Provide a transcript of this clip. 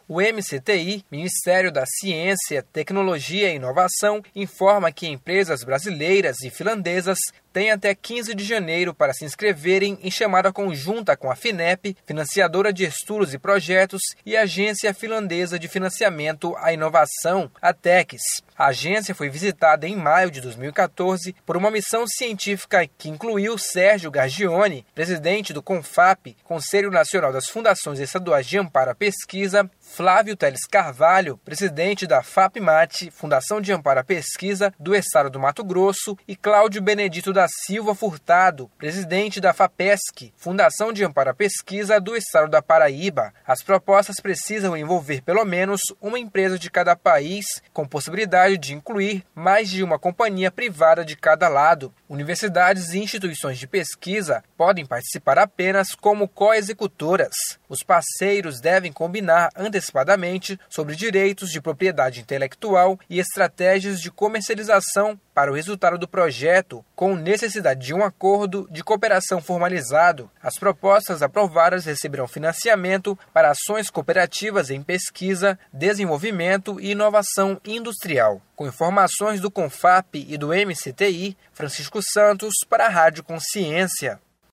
O MCTI, Ministério da Ciência, Tecnologia e Inovação, informa que empresas brasileiras e finlandesas têm até 15 de janeiro para se inscreverem em chamada conjunta com a FINEP, financiadora de estudos e projetos, e a Agência Finlandesa de Financiamento à Inovação, a TECS. A agência foi visitada em maio de 2014 por uma missão científica que incluiu Sérgio Gargione, presidente do CONFAP, Conselho Nacional das Fundações Estaduais de Amparo à Pesquisa, Flávio Teles Carvalho, presidente da FAPMAT, Fundação de Amparo à Pesquisa do Estado do Mato Grosso, e Cláudio Benedito da Silva Furtado, presidente da FAPESC, Fundação de Amparo à Pesquisa do Estado da Paraíba. As propostas precisam envolver pelo menos uma empresa de cada país, com possibilidade de incluir mais de uma companhia privada de cada lado. Universidades e instituições de pesquisa podem participar apenas como coexecutoras. Os parceiros devem combinar antecipadamente sobre direitos de propriedade intelectual e estratégias de comercialização para o resultado do projeto, com necessidade de um acordo de cooperação formalizado. As propostas aprovadas receberão financiamento para ações cooperativas em pesquisa, desenvolvimento e inovação industrial. Com informações do CONFAP e do MCTI, Francisco Santos para a Rádio Consciência.